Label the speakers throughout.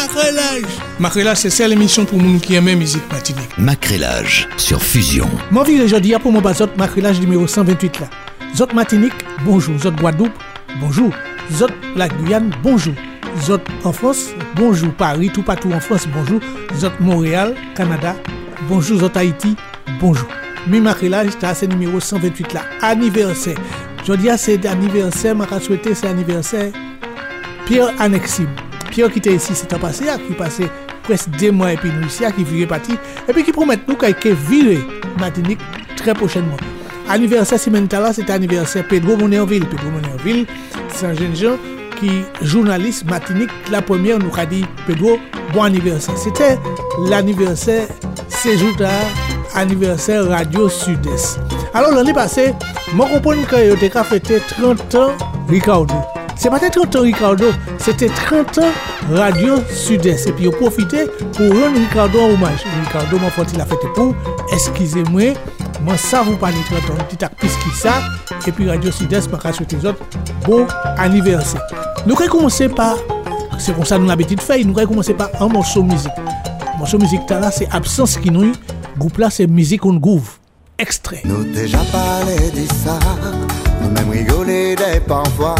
Speaker 1: Macrélage. Macrélage, c'est celle émission pour nous qui aiment musique Martinique.
Speaker 2: Macrélage sur Fusion.
Speaker 1: Mon vie aujourd'hui pour mon bazot Macrélage numéro 128 là. Zot Martinique, bonjour. Zot Guadeloupe, bonjour. Zot la Guyane, bonjour. Zot en France, bonjour. Paris, tout partout en France, bonjour. Zot Montréal, Canada, bonjour. Zot Haïti, bonjour. Mi Macrélage, c'est numéro 128 là. Anniversaire. Aujourd'hui, c'est anniversaire, je souhaiter c'est anniversaire Pierre Annexime. Pierre qui était ici, c'est un passé, qui passait presque 2 mois et puis nous ici, qui vivait parti, et puis qui promet nous qu'il va virer Martinique très prochainement. Anniversaire Simentala, c'était anniversaire Pedro Monerville. Pedro Monerville, c'est un jeune gens qui journaliste Martinique, la première nous a dit Pedro, bon anniversaire. C'était l'anniversaire séjour anniversaire Radio Sud-Est. Alors l'année passée, moi comprends que il a fêté 30 ans Ricardo. C'est pas 30 ans Ricardo, c'était 30 ans Radio Sud-Est. Et puis il a profité pour rendre Ricardo un hommage. Ricardo m'a fait la fête pour, excusez-moi, moi ça vous parle de 30 ans, petit actrice qui ça, et puis Radio Sud-Est m'a souhaité les autres bon anniversaire. Nous allons commencer par, c'est comme ça nous l'habitude de faire, nous allons commencer par un morceau de musique. Le morceau de musique là, c'est Absence qui nous, groupe là c'est Musique on Groove. Extrait.
Speaker 3: Nous déjà parlé de ça, nous même rigolé des parfois,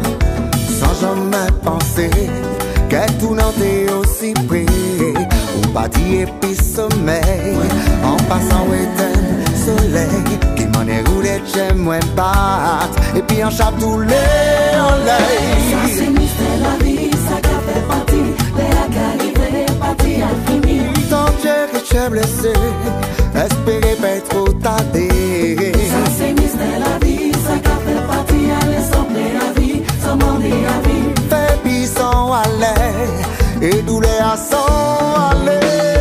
Speaker 3: sans jamais penser que tout n'était aussi près. Ou pas dit et puis sommeil, en passant éteint soleil, qui m'en est roulé chez moi battre, et puis en chape tous les enleils.
Speaker 4: Ça c'est mystère la vie, ça qu'a fait partie, les arrivés, partie à finir.
Speaker 3: Tant que j'ai blessé, espérer pas trop tarder.
Speaker 4: Ça c'est mystère la vie, ça qu'a fait partie, aller sans la vie, sans demander à vie.
Speaker 3: Fait pis sans aller, et douleur à sans aller.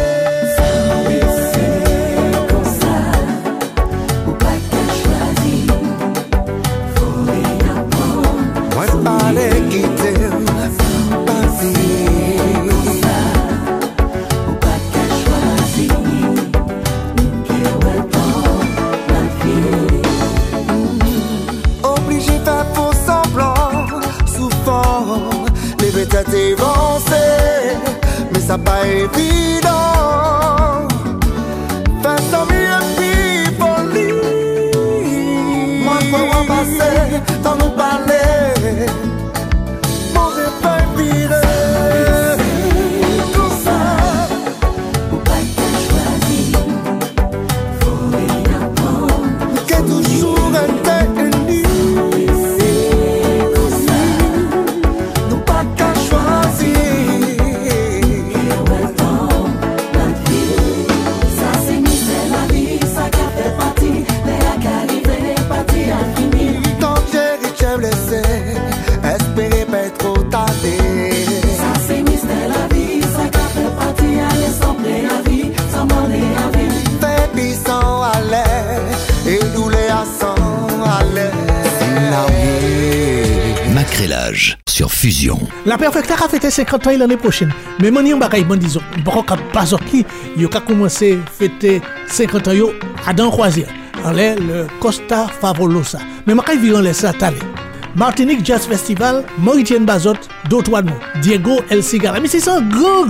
Speaker 3: Peut-être évancé, mais ça pas évident. Faire sans mieux puis folie. Moi je peux en passer, t'en nous parler. Bon j'ai pas viré. Tout ça,
Speaker 4: ou pas qu'elle choisit. Faut y apprendre.
Speaker 3: Qu'est toujours été unis.
Speaker 2: Macrélage sur Fusion.
Speaker 1: La Perfecta a fêté 50 ans l'année prochaine. Mais moi, je ne disons pas qu'il a commencé à fêter 50 ans à Dan Croisière. En l'air, le Costa Favolosa. Mais je vais vivre laisser à Martinique Jazz Festival, Mauritienne Bazot, d'autres noms, Diego El Cigala. Mais c'est un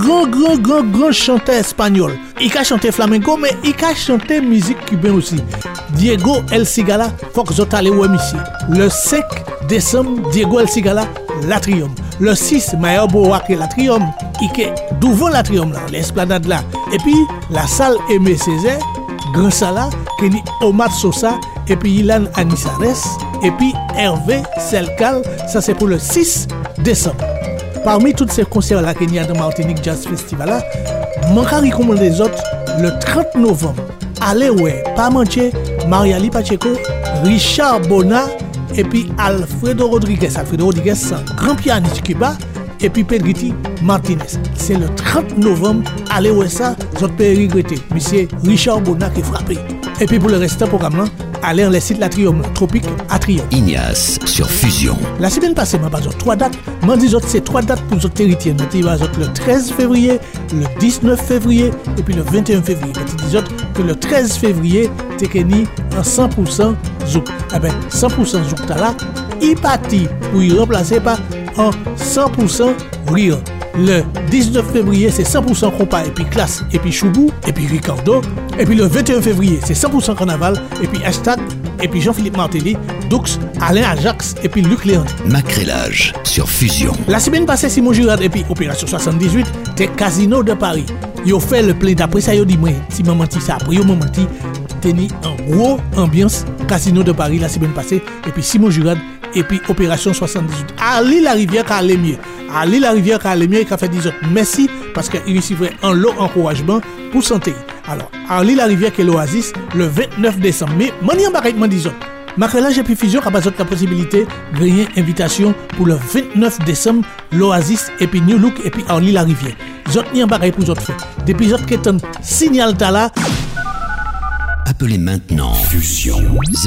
Speaker 1: grand chanteur espagnol. Il a chanté flamenco, mais il a chanté musique cubaine aussi. Diego El Cigala, faut que vous allez voir ici. Le 5 décembre, Diego El Cigala, l'Atrium. Le 6, Maya Boak et l'Atrium. Il est devant l'Atrium, là, l'esplanade là. Et puis, la salle Aimé Césaire, Grand Sala, Kenny Omar Sosa, et puis Ilan Anissares, et puis Hervé Selkal, ça c'est pour le 6 décembre. Parmi tous ces concerts-là qu'il y a dans Martinique Jazz Festival, là, je recommande les autres le 30 novembre. Allez, ouais, pas mancher, Mariali Pacheco, Richard Bona, et puis Alfredo Rodriguez. Alfredo Rodriguez, c'est un grand pianiste cubain, et puis Pedriti Martinez. C'est le 30 novembre. Allez, ouais, ça, vous pouvez regretter. Monsieur Richard Bona qui est frappé. Et puis pour le restant programme, allez dans les sites L'Atrium, Tropique, Atrium.
Speaker 2: Ignace sur Fusion.
Speaker 1: La semaine passée, je vais 3 dates. Je dis c'est 3 dates pour les héritiers. Je dis le 13 février, le 19 février et puis le 21 février. Je dis que le 13 février, tu es en 100% zouk. Eh bien, 100% zouk, là, il partit pour y remplacer par en 100% rire. Le 19 février, c'est 100% compas et puis classe et puis Choubou et puis Ricardo. Et puis le 21 février, c'est 100% carnaval et puis hashtag et puis Jean-Philippe Martelly, Doux, Alain Ajax et puis Luc Léon.
Speaker 2: Macrélage sur Fusion.
Speaker 1: La semaine passée, Simon Girard et puis Opération 78, t'es Casino de Paris. Ils ont fait le plein d'après ça, ils ont dit, moi, si maman dit ça, après, ils m'ont menti, tenu en gros ambiance Casino de Paris la semaine passée, et puis Simon Girard, et puis Opération 78. Ali la rivière qui allait mieux. Ali la rivière qui allait mieux, qui a fait 10 autres. Merci, parce qu'il recevait un lot encouragement pour santé. Alors, Ali la rivière qui est l'Oasis, le 29 décembre. Mais, mani en barrette, 10 autres. Macrélage et puis Fusion a besoin de la possibilité de gagner invitation pour le 29 décembre, l'Oasis et puis New Look et puis Orly la Rivière. Zot ni en bagaille pour zot fait. Depuis zot qui est un signal tala.
Speaker 2: Appelez maintenant Fusion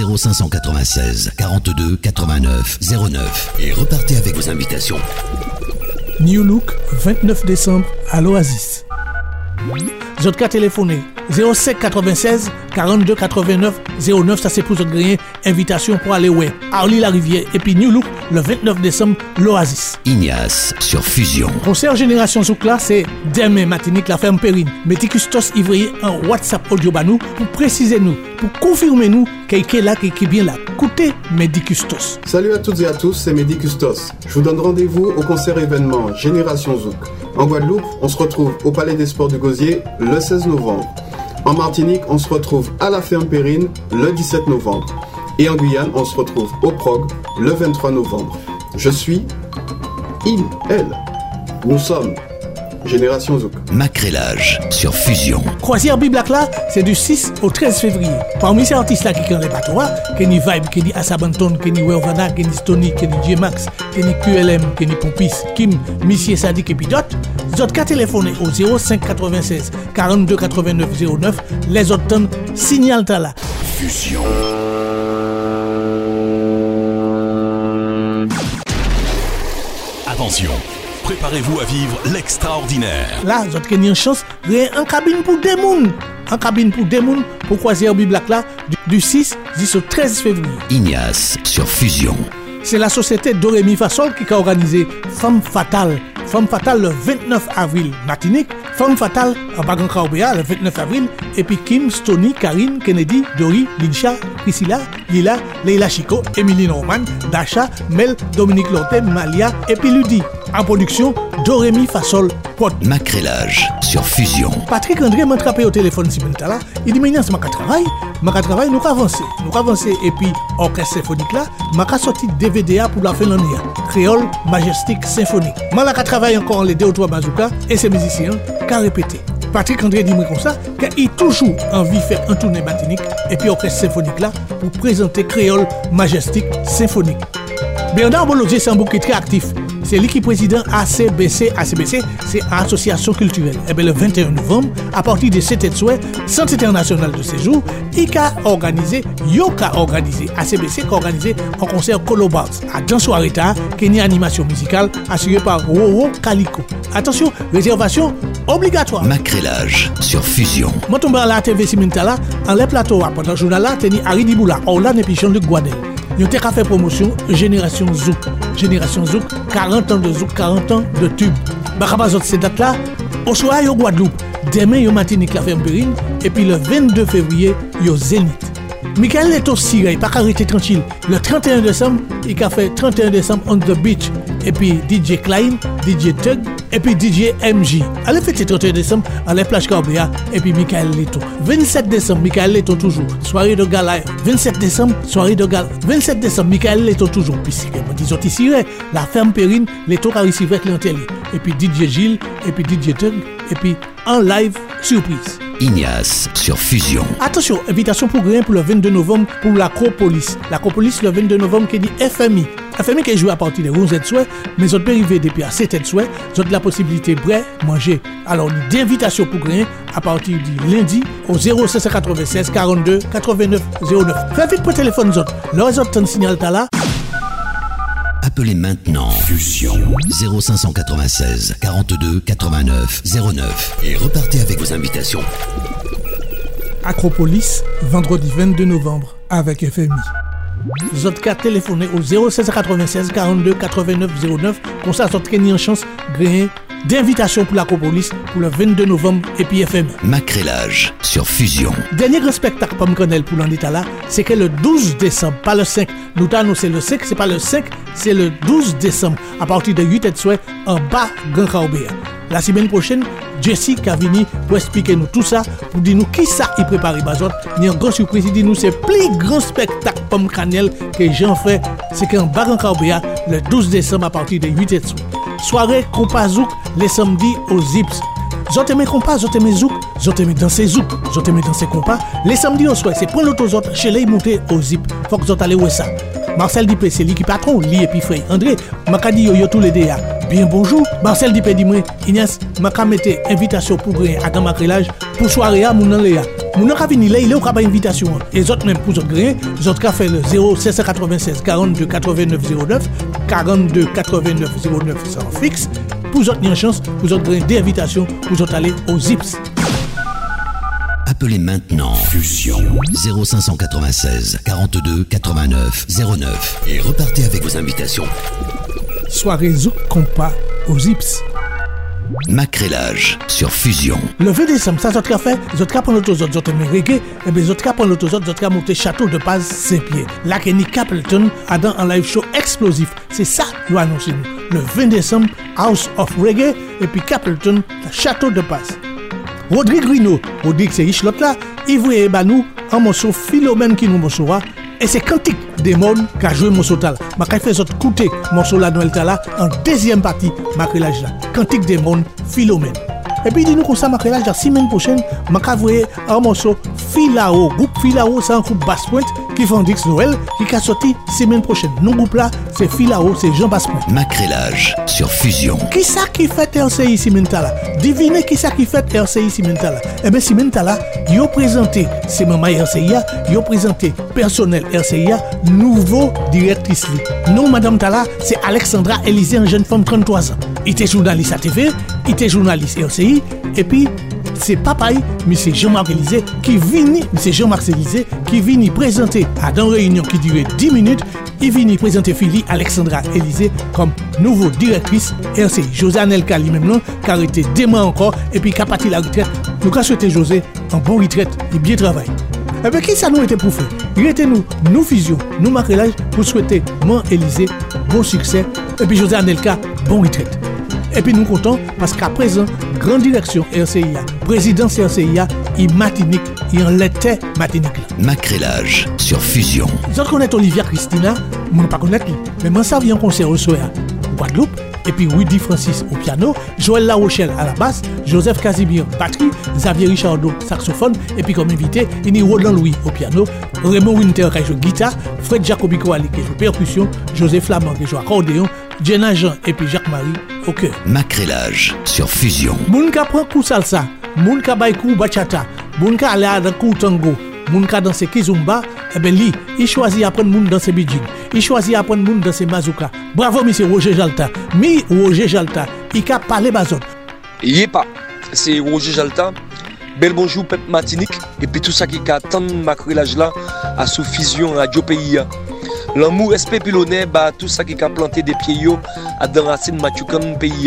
Speaker 2: 0596 42 89 09 et repartez avec vos invitations.
Speaker 1: New Look, 29 décembre à l'Oasis. Zot ka téléphoné 05 96 42 89 09, ça c'est pour zot gagner invitation pour aller ouais Orly la Rivière et puis New Look le 29 décembre l'Oasis.
Speaker 2: Ignace sur Fusion.
Speaker 1: Concert Génération Zouk là, c'est demain matinique la ferme Périne. Mettez Custos Ivrier en WhatsApp audio banou pour préciser nous, pour confirmer nous qu'il est là, qu'il est bien là. Écoutez Mehdi Custos.
Speaker 5: Salut à toutes et à tous, c'est Mehdi Custos. Je vous donne rendez-vous au concert événement Génération Zouk. En Guadeloupe, on se retrouve au Palais des Sports du Gosier le 16 novembre. En Martinique, on se retrouve à la ferme Périne le 17 novembre. Et en Guyane, on se retrouve au Prog le 23 novembre. Je suis elle. Nous sommes Génération Zouk.
Speaker 2: Macrélage sur Fusion.
Speaker 1: Croisière Biblac là, c'est du 6 au 13 février. Parmi ces artistes là qui ont les bateaux, Kenny Vibe, Kenny Asabanton, Kenny Wervana, Kenny Stony, Kenny J-Max, Kenny QLM, Kenny Pompis, Kim, Monsieur Sadik et puis d'autres, les autres qu'à téléphoner au 05 96 42 89 09, les autres tonnes signal là.
Speaker 2: Fusion.
Speaker 6: Attention, préparez-vous à vivre l'extraordinaire.
Speaker 1: Là, vous avez une chance, vous avez une cabine pour des mouns. En cabine pour des mouns pour Croisière Biblac là, du 6 au 13 février.
Speaker 2: Ignace sur Fusion.
Speaker 1: C'est la société Dorémy Fasol qui a organisé Femme Fatale. Femme Fatale le 29 avril, Martinique. Femme Fatale en Bagan-Kraobéa le 29 avril. Et puis Kim, Stony, Karine, Kennedy, Dori, Linsha, Priscilla, Lila, Leila Chico, Émilie Norman, Dasha, Mel, Dominique Lorté, Malia et puis Ludi. En production, Dorémy Fasol Pod.
Speaker 2: Macrélage sur Fusion.
Speaker 1: Patrick André m'a attrapé au téléphone si ben là. Il dit mais c'est ma travail, nous avancer et puis orchestre symphonique là, m'a sorti DVDA pour la fin de l'année. Créole Majestic Symphonique. M'a la travaille encore les 2 ou 3 bazookas et ces musiciens qu'a répété. Patrick André dit moi comme ça qu'il toujours envie de faire un tournée batinique et puis orchestre symphonique là pour présenter Créole Majestic Symphonique. Bernard Bolodier c'est un bouc qui est très actif. C'est lui qui est président ACBC. ACBC, c'est Association culturelle. Et bien le 21 novembre, à partir de 7 souhait, Centre international de séjour, il a organisé, ACBC qui a organisé un concert Colobart à dans soirée tard, qui est une animation musicale assurée par Wowo Calico. Attention, réservation obligatoire.
Speaker 2: Macrélage sur Fusion.
Speaker 1: Moi tombe à la TV Simentala, en les plateaux, pendant le journal là, teni Harry Diboula, Orlan et Pichon de Guadel. Nous avons fait promotion Génération Zouk. Génération Zouk, 40 ans de Zouk, 40 ans de tube. Bakabazot, ces dates-là, au soir, au Guadeloupe. Demain, au Martinique, la ferme Périne. Et puis le 22 février, au Zénith. Michael est aussi, il n'a pas arrêté tranquille. Le 31 décembre, il a fait 31 décembre on the beach. Et puis DJ Klein, DJ Tug, et puis DJ MJ. Allez fêter 31 décembre à la plage Caobéa, et puis Michael Leto. 27 décembre, Michael Leto toujours. Soirée de gala. 27 décembre, soirée de gala. 27 décembre, Michael Leto toujours. Puis si disons ici, la ferme Périne, Leto a reçu clientèle. Et puis DJ Gilles, et puis DJ Tug, et puis en live, surprise.
Speaker 2: Ignace sur Fusion.
Speaker 1: Attention, invitation pour gagner pour le 22 novembre pour l'Acropolis. L'Acropolis le 22 novembre qui dit FMI. FMI qui joue à partir de 11 souhait, mais autres dérivés depuis à 7 souhait, autres la possibilité bré manger. Alors, une invitation pour gagner à partir du lundi au 0596 42 89 09. Faites vite pour téléphone autres. Les autres signal là.
Speaker 2: Appelez maintenant Fusion 0596 42 89 09 et repartez avec vos invitations.
Speaker 1: Acropolis, vendredi 22 novembre avec FMI. Zotka téléphoné au 0696 42 89 09 comme ça, vous avez une chance de gagner d'invitation pour l'Acropolis pour le 22 novembre et puis FM.
Speaker 2: Macrélage sur Fusion.
Speaker 1: Dernier grand spectacle Pomme Cannelle pour l'année là, c'est que le 12 décembre, pas le 5. Nous t'avons annoncé le 5, c'est pas le 5, c'est le 12 décembre à partir de 8h de soir en bas Grand Caobéa. La semaine prochaine, Jessie Cavini pour expliquer nous tout ça, pour dire nous qui ça il prépare Bazot. Ni une grande surprise, il dit nous c'est le plus grand spectacle Pomme Cannelle que Jean fait, c'est qu'en bas Grand Caobéa le 12 décembre à partir de 8h de soir. Soirée compas zouk les samedis aux Zips. Zot aimé compas, zot aimé zouk, zot aimé danser zouk, zot aimé danser compas. Les samedis au soir, c'est prendre l'autozot chez les monter aux Zip. Faut que zot allez où ça. Marcel Dipé, c'est lui qui patron, lui et puis frère André. Makadi yo tous les deux. Bien bonjour. Marcel Dipé dit moi, Ignace, m'a mette invitation pour gagner à grand macrélage pour soirée à mon léa. Mon ka vini là, il est au cas invitation. Et autres même pour autres gagner, autres ka fait le 0796 42 89 09 42 89 09 sans fixe. Pour autres une chance, pour autres gagner des invitations, pour autres aller aux Zips.
Speaker 2: Appelez maintenant Fusion 0596 42 89 09 et repartez avec vos invitations.
Speaker 1: Soirée Zouk Compas aux Zips.
Speaker 2: Macrélage sur Fusion.
Speaker 1: Le 20 décembre, ça autres fait, autres prendre l'autozot, autres aimé reggae, et bien autres prendre l'autozot, autres monter Château de Paz Saint-Pierre. Là Kenny Capleton a dans un live show explosif. C'est ça nous annoncé nous. Le 20 décembre, House of Reggae et puis Capleton, Château de Paz. Rodrigue Rino, Rodrigue c'est riche l'autre là, il voulait nous un morceau Philomène qui nous morceau et c'est Cantique des Mondes qui a joué morceau tal. Ma fait autres écouter morceau là Noël là en deuxième partie macrélage là. Cantique des Mondes Philomène. Et puis dis-nous comme ça macrélage la semaine prochaine, ma voyé un morceau Filao, groupe Filao c'est un groupe Basse Pointe qui font Dix Noël qui a sorti semaine prochaine. Non groupe là, c'est Filao, c'est Jean Basse Pointe.
Speaker 2: Macrélage sur Fusion.
Speaker 1: Qui ça qui fait RCI Cimentala? Divinez qui ça qui fait RCI Cimentala? Eh bien Cimentala, yo présenté, c'est maman RCIA, yo présenté personnel RCIA, nouveau directrice li. Non madame Tala, c'est Alexandra Élisée, une jeune femme 33 ans. Il était journaliste à TV, il était journaliste RCI et puis c'est papaye, monsieur Jean-Marc Élisée qui vient présenter à une réunion qui durait 10 minutes, il vient présenter Philly Alexandra Élisée comme nouveau directrice RCI. José Anelka lui-même non, qui a été 2 mois encore et puis qui a parti la retraite. Nous avons souhaité José en bonne retraite, il bien travaille. Et bien qui ça nous était pour faire? Il était nous Fusion, nous macrélage pour souhaiter mon Élisée bon succès et puis José Anelka bon retraite. Et puis nous comptons parce qu'à présent, grande direction RCIA, présidence RCIA, il Martinique, il en l'était Martinique.
Speaker 2: Macrélage sur Fusion.
Speaker 1: Vous connaissez Olivia Christina, je ne pas connaître lui, mais moi ça vient en concert au soir Guadeloupe, et puis Rudy Francis au piano, Joël La Rochelle à la basse, Joseph Casimir batterie, Xavier Richardot saxophone, et puis comme invité, il y a Roland Louis au piano, Raymond Winter qui joue guitare, Fred Jacobico Ali qui joue percussion, Joseph Flamand qui joue accordéon, Jenna Jean et puis Jacques-Marie au cœur.
Speaker 2: Macrélage sur Fusion.
Speaker 1: Moun ka prend coup salsa, moun ka bay coup bachata, moun ka aller dans coup tango, moun ka danser kizumba, eh ben lui, il choisit apprendre moun danser bidjin, il choisit apprendre moun danser mazouka. Bravo monsieur Roger Jalta. Roger Jalta, il ka parler bazot.
Speaker 7: Yepa, c'est Roger Jalta. Bel bonjour Pep Martinique et puis tout ça qui attend macrélage là à sous Fusion Radio Pays. L'amour, respect puis l'honneur, tout ça qui a planté des pieds à dans racine Mathioukan pays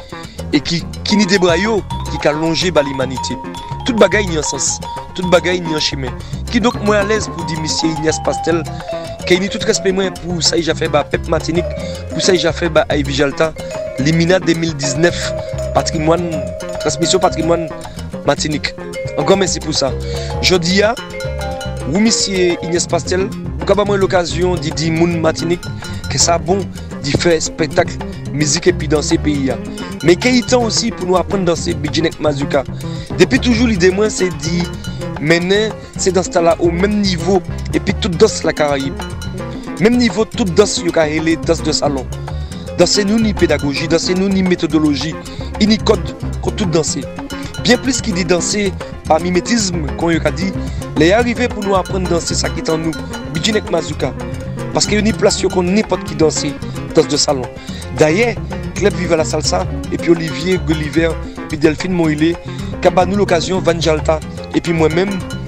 Speaker 7: et qui ni des bras qui a longé l'humanité. Toute bagaille ni en sens, toute bagaille ni en chemin. Qui donc moi à l'aise pour dire monsieur Ignace Pastel, qui ni tout respect moi pour ça j'ai fait Pep Martinique, pour ça j'ai fait Ivy Jalta, Limina 2019 patrimoine transmission patrimoine Martinique. Encore merci pour ça. Je dis à vous monsieur Ignace Pastel, quand j'ai l'occasion de dire moun Martinique que ça bon de faire spectacle, musique et puis danser pays. Mais qu'il y a temps aussi pour nous apprendre à danser Bidjinek Mazuka. Depuis toujours l'idée moi c'est dit maintenant c'est dans ce là au même niveau et puis toute danse la Caraïbe. Même niveau toute danse yo ka relé danse de salon. Danser nous ni pédagogie, danser nous ni méthodologie, ni code qu'on tout danser. Bien plus qu'il dit danser par mimétisme qu'on y a dit, les arrivés pour nous apprendre à danser ça qui est en nous, Bidjinek Mazuka. Parce qu'il y a une place qu'on n'importe qui danser danse de salon. D'ailleurs, Club Viva la Salsa et puis Olivier Gulliver puis Delphine Moïlé, qui a nous l'occasion Van Jalta et puis moi-même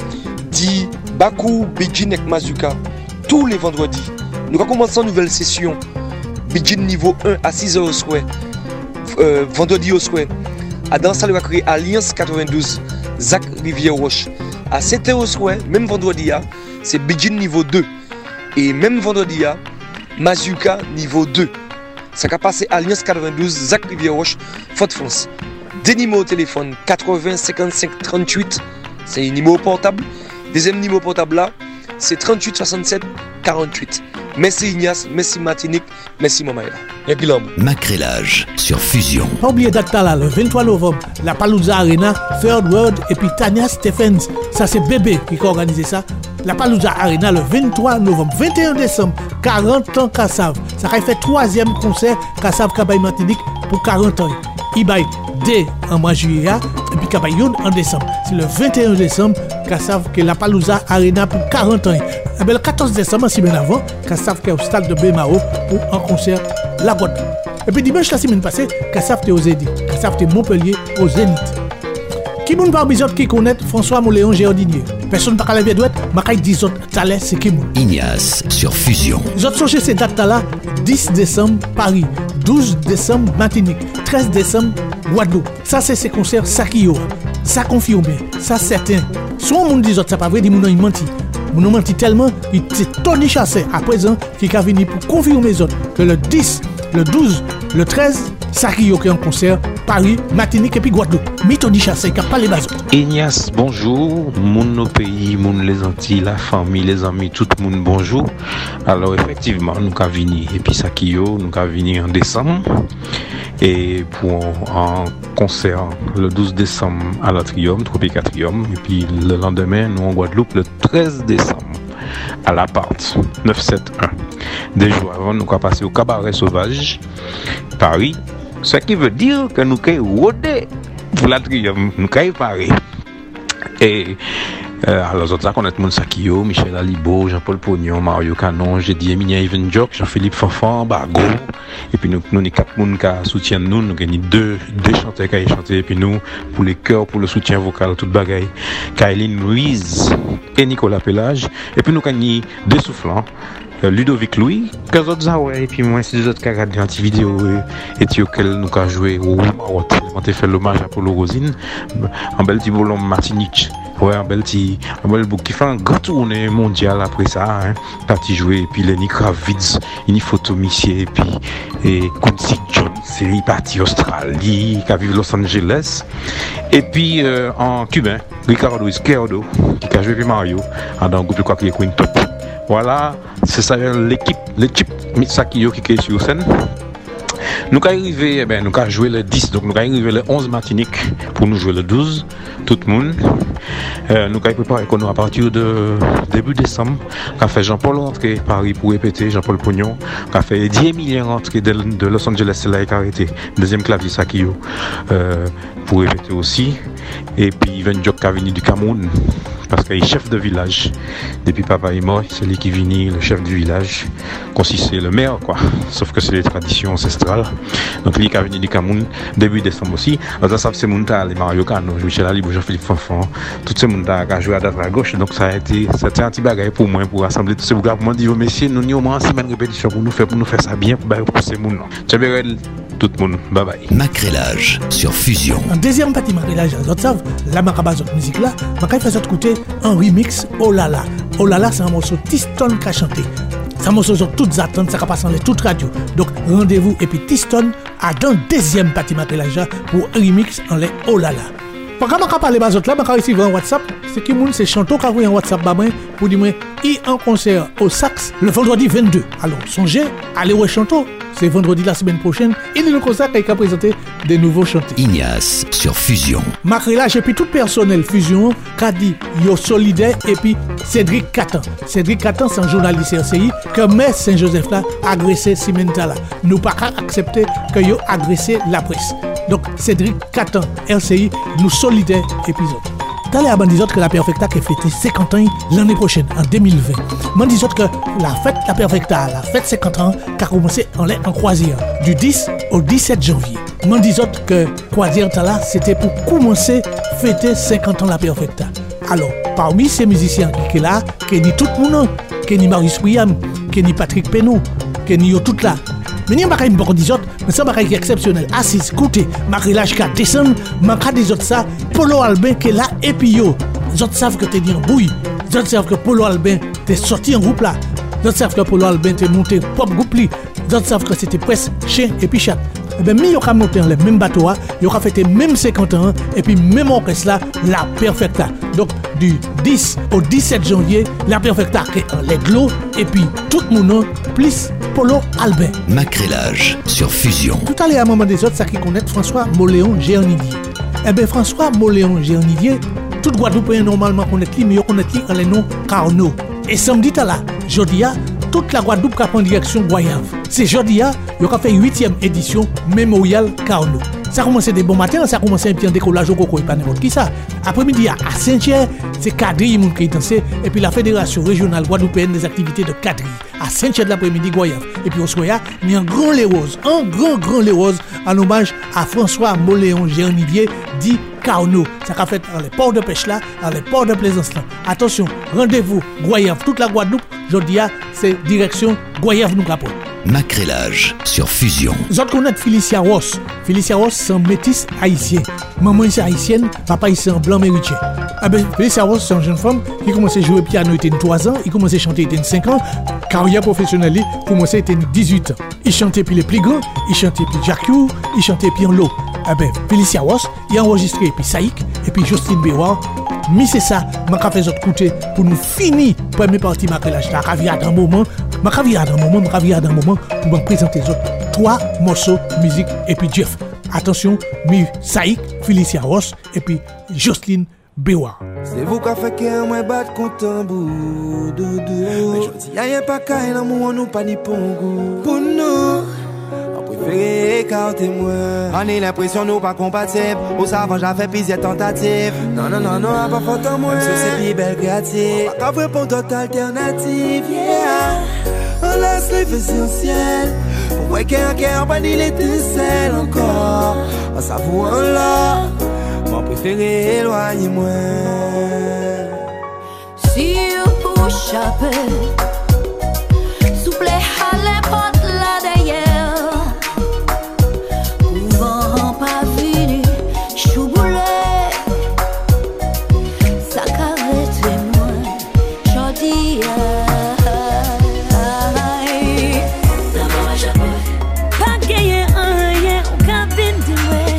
Speaker 7: dit Bakou Bidjinek Mazuka tous les vendredis. Nous avons commencé une nouvelle session Bidjin niveau 1 à 6h au soir. vendredi au soir, à dans salle créé Alliance 92, Zach Rivière-Roche. À 7h au soir, même vendredi, c'est Bidjin niveau 2. Et même vendredi, Mazuka niveau 2. Ça a passé Alliance 92, Zach Rivière-Roche, Fort-France. Des numéros au téléphone 80 55 38, c'est un numéro portable. Deuxième numéro portable là, c'est 38 67 48. Merci Ignace, merci Martinique, merci Mamaïla. Et puis
Speaker 2: Macrélage sur Fusion.
Speaker 1: Pas oublier date là, le 23 novembre, la Palooza Arena, Third World et puis Tania Stephens. Ça c'est bébé qui a organisé ça. La Palooza Arena le 23 novembre, 21 décembre, 40 ans Kassav. Ça a fait 3e concert Kassav Kabaï Martinique pour 40 ans. Ibaï dès en mois juillet et puis Kabayoun en décembre. C'est le 21 décembre Kassav que la Palooza Arena pour 40 ans. Et bien, le 14 décembre, si bien avant, Kassav qui est au stade de Bémao pour un concert La Guadeloupe. Et puis dimanche la semaine passée, Kassav était au Zénith. Kassav était Montpellier au Zénith. Qui moun par bizot qui connaît François Moléon Géordinier. Personne pas la vie douette, ma 10 autres talents c'est qui moun.
Speaker 2: Ignace sur Fusion.
Speaker 1: Les autres songez ces dates là, 10 décembre Paris, 12 décembre Martinique, 13 décembre Guadeloupe. Ça c'est ces concerts ça qui yo. Ça confirme bien, ça certain. Soit moun dit autres ça pas vrai, dit moun menti. Moun menti tellement, il s'est Tony Chassé à présent qui a venu pour confirmer les autres que le 10, le 12, le 13 Sakio qui est en concert, Paris, Martinique et puis Guadeloupe. Tony Chassé qui a pas les bases.
Speaker 8: Ignace, bonjour. Moun nos pays, moun les Antilles, la famille, les amis, tout le monde, bonjour. Alors effectivement, nous avons venu, et puis Sakio, nous avons venu en décembre. Et pour un concert le 12 décembre à l'Atrium, Tropicatrium. Et puis le lendemain, nous en Guadeloupe, le 13 décembre à l'appart 971. Des jours avant, nous avons passé au Cabaret Sauvage, Paris. Ce qui veut dire que nous avons rodé pour l'Atrium, nous avons Paris. Et alors, les autres, connaissent Moun Sakio, Michel Alibo, Jean-Paul Pognon, Mario Canon, Jedi Emilia Even Jock, Jean-Philippe Fanfan, Bargo. Et puis nous avons 4 personnes qui soutiennent nous. Nous avons deux chanteurs qui ont chanté. Et puis nous, pour les chœurs, pour le soutien vocal, toute bagaille. Kailine Louise et Nicolas Pélage. Et puis nous avons 2 soufflants. Ludovic Louis, 15 autres Zaway, et puis moi, c'est des autres qui ont regardé une petite vidéo et auquel nous avons joué au Maroc. On a fait l'hommage à Paulo Rosine, un bel petit bolon Martinique. Ouais, un bel bouc qui fait un grand tournée mondial après ça, hein. Parti jouer, et puis Lenny Kravitz, une photo Missier, et puis Quincy Jones, il est parti Australie, qui a vécu Los Angeles. Et puis en cubain, Ricardo Izquierdo, qui a joué avec Mario, dans un groupe de quoi qui est Queen Top. Voilà, c'est ça l'équipe Sakio qui est sur scène. Nous avons arrivé, nous avons joué le 10, donc nous avons arrivé le 11 Martinique pour nous jouer le 12, tout le monde. Nous avons préparé à partir de début décembre. Nous avons fait Jean-Paul rentrer Paris pour répéter, Jean-Paul Pognon. Nous avons fait Eddie Emilien rentrer de Los Angeles, c'est là qu'il a arrêté. Deuxième clavier Sakio pour répéter aussi. Et puis Ivan Jock qui a venu du Cameroun. Parce qu'il est chef de village. Depuis papa est mort, c'est lui qui vient, le chef du village. Consisté le maire, quoi. Sauf que c'est les traditions ancestrales. Donc lui qui a venu du Cameroun, début décembre aussi. Alors ça, c'est Mounta, les Mario Cano, Michel Ali, Jean-Philippe Fanfan. Tous ces Mounta qui a joué à droite à gauche. Donc c'était un petit bagage pour moi, pour rassembler tous ces bougas. Pour moi, dire, messieurs, nous avons au moins 6 semaines de répétition pour nous faire ça bien, pour ces Mounta. Tchaberel, tout le monde. Bye bye.
Speaker 2: Macrélage sur Fusion.
Speaker 1: En deuxième partie Macrélage, les autres savent, la Macabazot musique là, Macay fait écouter un remix Oh là là. Oh là là, c'est un morceau Tiston qui a chanté. C'est un morceau sur toutes attentes, ça va passer dans les toutes radios. Donc rendez-vous et puis Tiston a dans deuxième partie Macrélage pour remix en les Oh là là. Pendant que je parle de autres là, je receive en WhatsApp, c'est qui moun c'est chanto qui a envoyé en WhatsApp pour dire il en concert au Sax le vendredi 22. Alors songez, allez au chanto. C'est vendredi la semaine prochaine. Il est le concert qui a présenté des nouveaux chanteurs.
Speaker 2: Ignace sur Fusion.
Speaker 1: Macrélage et puis tout personnel Fusion qui a dit yo solidaire et puis Cédric Catan. Cédric Catan c'est un journaliste RCI que M. Saint-Joseph là agressé Simenta là. Nous pas accepter que yo agressé la presse. Donc Cédric Catan RCI nous solidaire épisode. Dans les abandisot que la Perfecta qui a fêté 50 ans l'année prochaine, en 2020. M'en disot que la fête la Perfecta, la fête 50 ans, qui a commencé en croisière, du 10 au 17 janvier. M'en disot que croisière là, c'était pour commencer à fêter 50 ans la Perfecta. Alors, parmi ces musiciens qui sont là, qui ni tout le monde, qui ni Marius William, qui ni Patrick Penou, qui ni yo tout là, Mais n'y a pas beaucoup des autres, mais ça pas exceptionnel. Assise, écoutez, ma relâche qu'à descendre, manque des autres ça, Polo Albin qui est là et puis yo. Les autres savent que t'es dit en bouille. Les autres savent que Polo Albin t'es sorti en groupe là. Les autres savent que Polo Albin t'es monté propre groupe li. Les autres savent que c'était presque chien et puis chat. Et bien, mi yo ka monté dans le même bateau, yo ka fêté même 50 ans et puis même orchestre là, la Perfecta. Donc du 10 au 17 janvier, la Perfecta est en lait de l'eau et puis tout le monde plus Polo Albin.
Speaker 2: Macrélage sur Fusion.
Speaker 1: Tout à l'heure, à un moment des autres, ça qui connaît François Moléon Géonidier. Eh bien, François Moléon Géonidier, tout Guadeloupéen normalement connaît lui, mais il connaît lui en les noms Carnot. Et samedi, là, jeudi, toute la Guadeloupe a pris en direction Goyave. C'est jeudi, il a fait 8e édition Mémorial Carnot. Ça a commencé des bons matins, ça a commencé un petit décollage au coco et pas n'importe qui ça. Après-midi, à Saint-Thierry, c'est Cadry qui dansait, et puis la Fédération régionale guadeloupéenne des activités de Cadry. À Saint-Thierry de l'après-midi, Goyave. Et puis au soir, il y a un grand les roses, grand les roses, en hommage à François Moléon Géonidier, dit Carnot. Ça a fait dans les ports de pêche là, dans les ports de plaisance là. Attention, rendez-vous, Goyave, toute la Guadeloupe, jeudi, c'est direction Goyave nous capot.
Speaker 2: Macrélage sur Fusion.
Speaker 1: Vous autres connaissez Felicia Ross. Felicia Ross, c'est un métis haïtien. Maman est haïtienne, papa est un blanc américain. Ah ben, Felicia Ross, c'est une jeune femme qui commençait à jouer piano, il était 3 ans, il commençait à chanter, il était 5 ans. Carrière professionnelle, il commençait, il était 18 ans. Il chantait puis les plus grands, il chantait puis Jacques Hugh, il chantait puis en l'eau. Ah ben, Felicia Ross, il a enregistré puis Saïk, et puis Justine Béouard. Mais c'est ça, je vais faire autres côté pour nous finir la première partie de ma relâche. Je vais dans un moment, pour vous présenter les autres 3 morceaux de musique et puis Jeff. Attention, Saïk, Felicia Ross et puis Jocelyne Béouard.
Speaker 9: C'est vous qui fait que moi bat content bout doudou. Mais je dis y'a pas qu'à l'amour nous pas ni pour goût. Pour nous, on préfère écarter moi. On a l'impression nous pas compatibles. Au savant j'ai fait plusieurs tentatives. Non, pas faute en moi. Même si c'est plus belle créative. Pas qu'à pour d'autres alternatives. Yeah. On laisse les essentiels. Pour voir qu'un cœur pas ni l'étincelle encore. En savourant là. Mon préféré éloigne-moi.
Speaker 10: Si vous chapez, souple à l'importe là d'ailleurs. Pouvant pas venir, choubouler. Ça carrette moi, j'en dis. Pas gagner rien, aucun vin de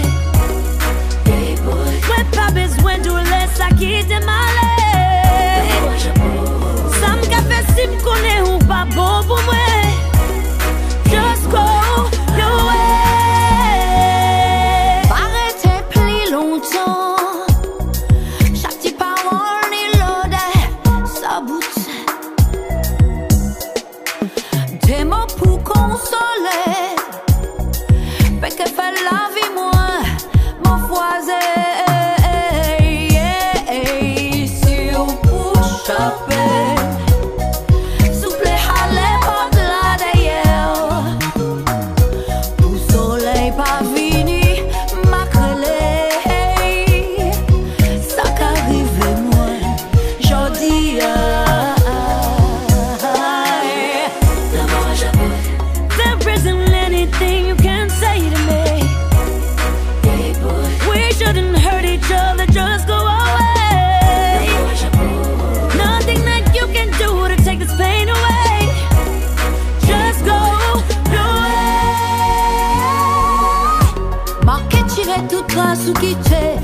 Speaker 10: pas besoin de laisser quitter ma lait. Ça me fait si me connaît ou pas bon pour moi. Just go your way. Arrêtez plus longtemps. Chaque petite parole ni l'odeur, ça boute. Des mots pour consoler. Mais que fait la vie moi, mon foisé. Souple à l'époque là d'ailleurs. Pour soleil pas fini, ma crélée. Ça qu'arrive moi, j'en dis. There isn't anything you can say to me. We shouldn't hurt each other, just go away. Do to take this pain away. Just go your way. Marquer, tirer toute trace ou quitter.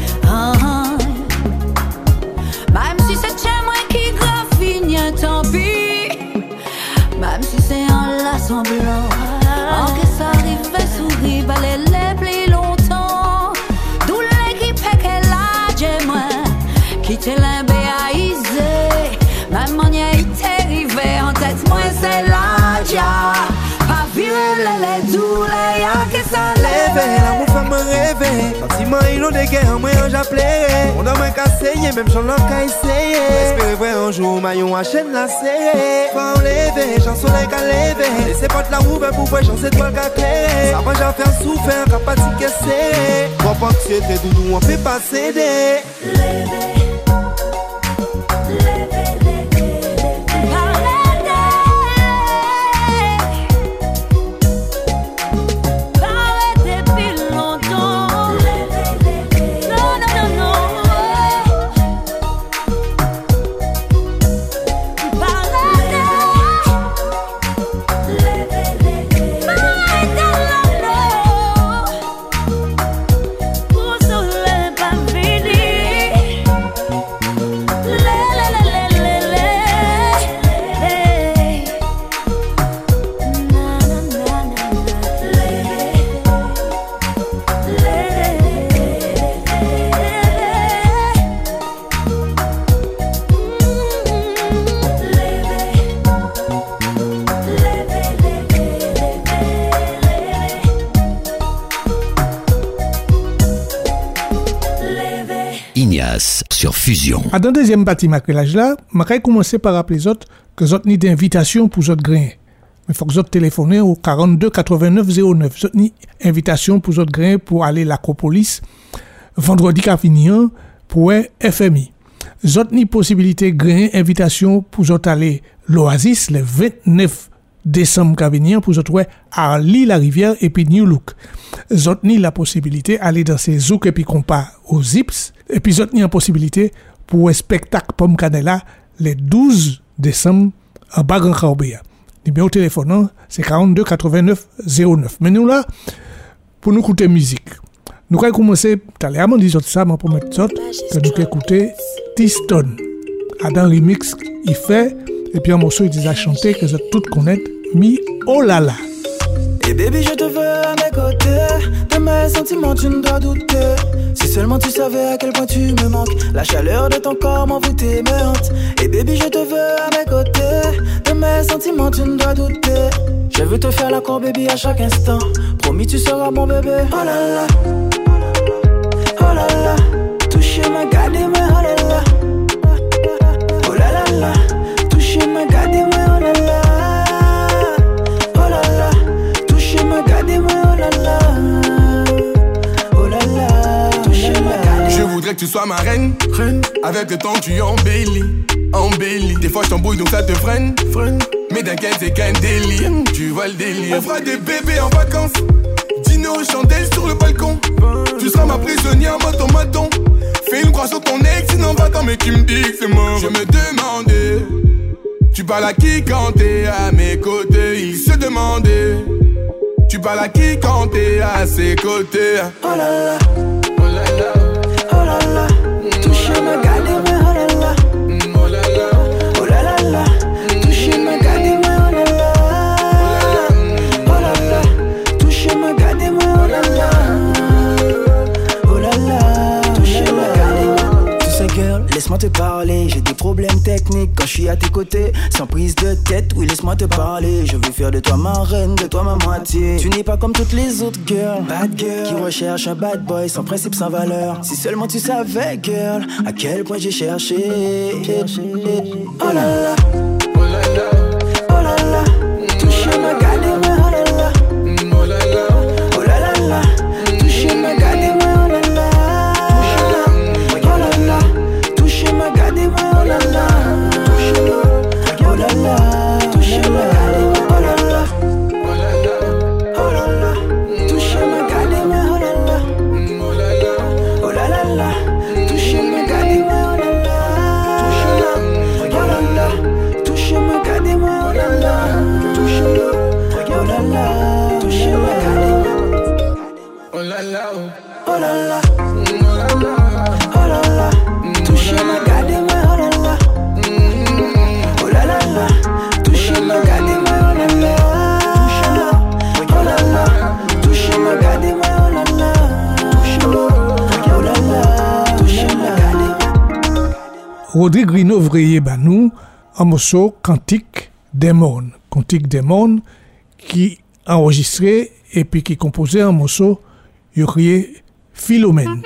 Speaker 10: Même si c'est chez moi qui graffine, tant pis. Même si c'est un laçon blanc. En que ça arrive, souris, balai les plus longtemps. D'où l'équipe qu'elle a, j'ai moi. Quitter l'imbéaïsé. Même manière est arrivée en tête, moi c'est la dia. Pas virer les douleurs, y'a que ça lève.
Speaker 9: L'amour fait me rêver. Sentiment il a des guerres, moi j'appellerai. On a moins qu'à essayer, même j'en ai qu'à essayer. Espérer vrai un jour, maillon à chaîne la serrée. Pas enlever, j'en soleil qu'à lever. Laissez pas de la roue, pour voir j'en sais toi qu'à clairer. Ça va j'en faire souffrir, qu'à pas tiquer serré. Pour pas que c'était doudou, on peut pas céder.
Speaker 2: Mathias sur Fusion.
Speaker 1: À dans deuxième partie macrélage là, je vais commencer par rappeler les autres que vous avez des invitations pour les autres grains. Mais il faut que vous avez téléphoné au 42 89 09. Vous avez une invitation pour les autres grains pour aller à l'Acropolis vendredi qui fini pour FMI. Vous avez une possibilité grain invitation pour vous aller l'Oasis le 29 décembre qui vient pour vous trouver à l'île-la-Rivière et puis New Look. Vous avez la possibilité d'aller dans ces zouk et puis compas aux Zips. Et puis vous avez la possibilité pour un spectacle Pomme Canela le 12 décembre à Bagran Kaobea. Numéro de téléphone, c'est 42 89 09. Mais nous là, pour nous écouter musique, nous allons commencer, tout à l'heure, on dit ça, mais pour mettre ça, que nous allons écouter T-Stone. Adam Remix, il fait, et puis un morceau, il déjà chanté, que vous tous connaissez, Mi Oh La La.
Speaker 11: Et baby, je te veux à mes côtés. De mes sentiments, tu ne dois douter. Si seulement tu savais à quel point tu me manques. La chaleur de ton corps m'envoûtait me hante. Et baby, je te veux à mes côtés. De mes sentiments, tu ne dois douter. Je veux te faire la cour, baby, à chaque instant. Promis, tu seras mon bébé. Oh là là, oh là là. Toucher ma garde, mais oh là là. Oh là là là. Toucher ma garde, mais oh là là.
Speaker 12: Je voudrais que tu sois ma reine, avec le temps tu embellis. Des fois je t'embrouille donc ça te freine. Mais t'inquiète c'est qu'un délire, tu vois le délire. On fera des bébés en vacances, dîner aux chandelles sur le balcon. Tu seras ma prisonnière, moi ton maton. Fais une croix sur ton ex, sinon va-t'en mais tu me dis que c'est mort. Je me demandais, tu parles à qui quand t'es à mes côtés? Il se demandait, tu parles à qui quand t'es à ses côtés?
Speaker 11: Oh là là, oh là là, oh là là. Toucher ma garde, mais oh là là. Oh là là, oh là là là. Toucher ma garde, mais oh là là. Oh là là, toucher ma garde, mais oh là là. Oh là là, toucher ma garde. Tu sais girl, laisse-moi te parler. J'ai des problèmes techniques quand je suis à tes côtés. Sans prise de tête, oui laisse-moi te parler. Je veux faire de toi ma reine, de toi ma moitié. Tu n'es pas comme toutes les autres girls, bad girl, qui recherchent un bad boy sans principe, sans valeur. Si seulement tu savais girl, à quel point j'ai cherché. Oh là là, oh là là, oh là là. Toucher ma garde, mais oh là là. Oh là là, oh là là là. Toucher ma garde, mais oh là là. Oh là là, toucher ma garde, mais oh là là. Oh là là, toucher ma garde, oh là là. Oh là là, oh là là, toucher ma garde, mais oh là là. Oh là là, oh là là là, toucher ma garde, mais oh là là. Oh là là, toucher ma garde, mais oh là là. Oh là là, toucher ma garde. Oh là là, oh là là, oh là là, toucher ma garde, mais oh là là. Oh là là là, toucher ma garde, mais oh là là. Oh là là, toucher ma garde, mais oh là là. Oh là là, toucher ma garde.
Speaker 1: Rodrigue Rino Vreye Banou, un morceau Cantique des Mornes. Cantique des Mornes qui enregistré et puis qui composait un morceau Yurié Philomène.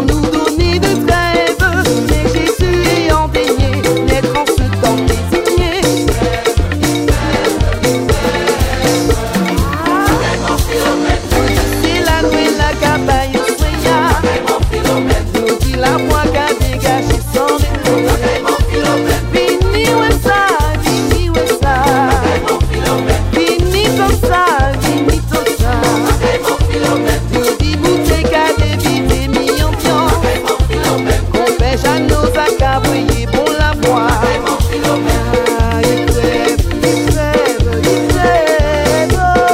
Speaker 13: Sans nous donner de trêve, mais Jésus ayant daigné naître en ce temps désigné.
Speaker 11: senti la voix qu'a dégagé sans répondre. Mon Philomène, fini ouais ça, fini ouais ça. Mon Philomène, fini comme ça, fini comme ça. Mon Philomène, nous dit bouteille qu'a dévité mi-ambiant. Mon Philomène, qu'on fait Jeannot à cabouiller bon la voix. Mon Philomène, il crève, il crève, il crève.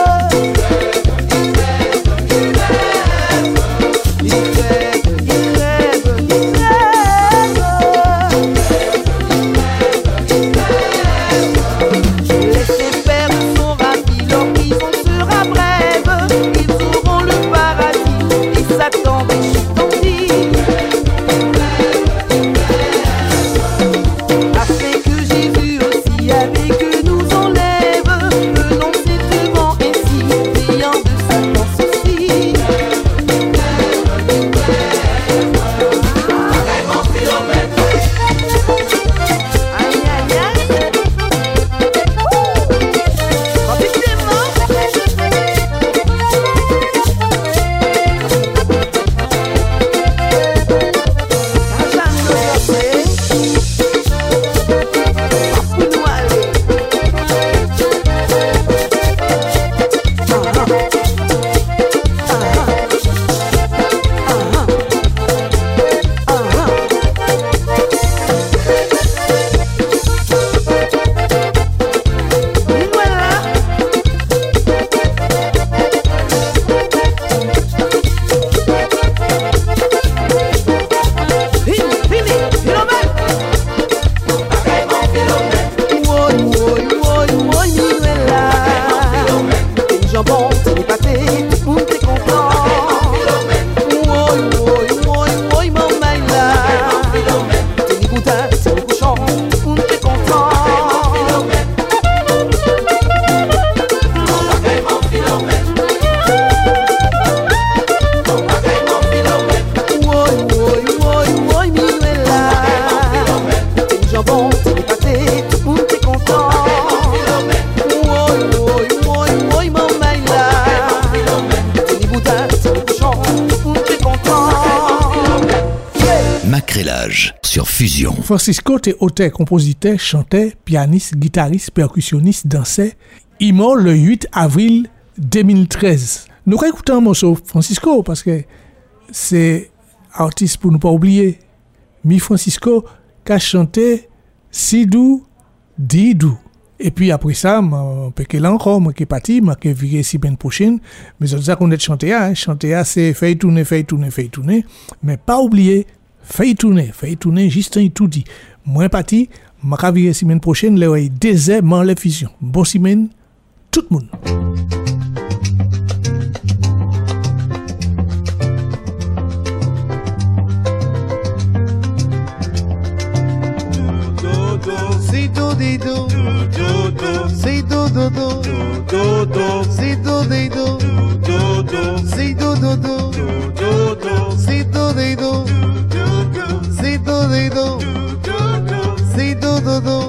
Speaker 2: Sur Fusion.
Speaker 1: Francisco était auteur, compositeur, chanteur, pianiste, guitariste, percussionniste, danseur. Il mort le 8 avril 2013. Nous allons écouter un morceau Francisco parce que c'est artiste pour ne pas oublier. Mi Francisco qui a chanté Sidou Didou. Et puis après ça, on peut qu'elle encore, moi qui est parti, moi qui est viré la semaine prochaine. Mais c'est ça qu'on a chanté, hein. Chanter, c'est faire tourner, mais pas oublier. Fais tourner, Justin tout dit. Moi parti, ma cavier la semaine prochaine, les désert les fusion. Bon semaine, tout le monde.
Speaker 9: C'est do di do, c'est do do do, c'est do di do, c'est do do do, c'est do di do. Si do do do.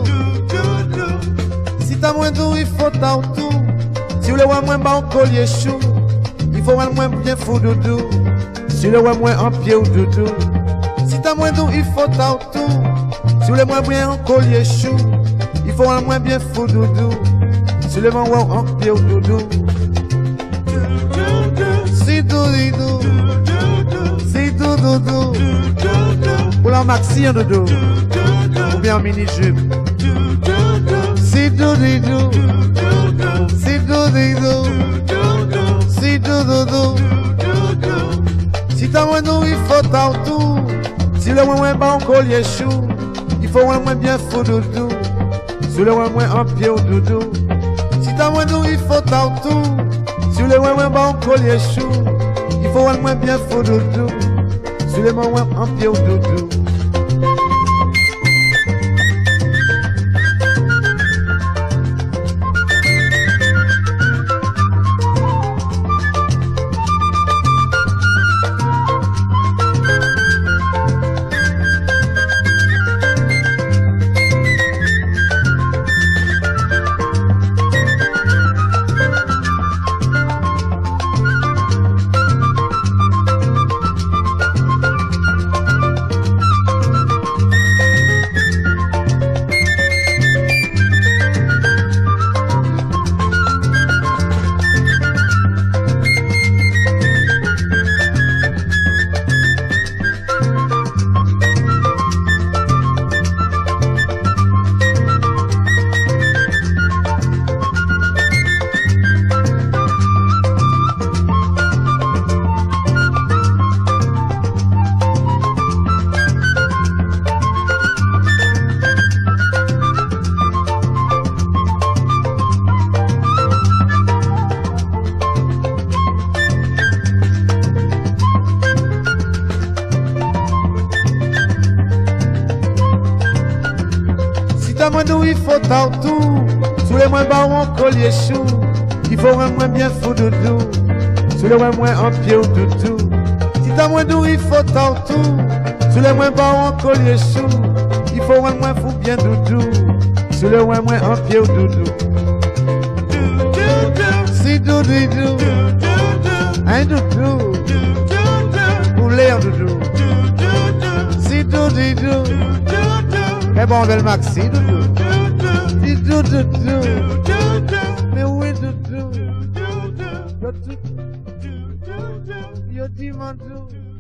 Speaker 9: Si t'as moins d'eau, il faut t'en tout. Si vous le voyez moins bas, on collier chou. Il faut voir moins bien fou doudou. Si le voyez moins en pied ou doudou. Si t'as moins d'eau, il faut t'en tout. Si vous le voyez bien en collier chou. Il faut voir moins bien fou doudou. Si le voyez en pied ou doudou. Si do di do. Si do do do. Pour la maxi en dodo, ou bien en mini-jupe. Si do di do, si do di do, si do do do. Si t'as moins d'eau, il faut t'en tout. Si le moins bas, on collier chou. Il faut moins bien fou doudou. Si le moins en pied ou doudou. Si t'as moins d'eau, il faut t'en tout. Si le moins bas, on collier chou. Il faut moins bien fou doudou. Si le moins en pied ou doudou.
Speaker 13: moi nous il faut tout. Sous les moins barons collier chou. Il faut un moins bien fou doudou. Sous les moins en pied ou doudou. Si t'as moins nous il faut tout. Sous les moins barons collier chou. Il faut un moins fou bien doudou. Sous les moins en pied ou doudou. Si doudou. Un doudou. Pour l'air doudou. Si doudou. Eh bon, belle maxi doudou. Si doudou. Mais où est doudou? Yo dis mandou.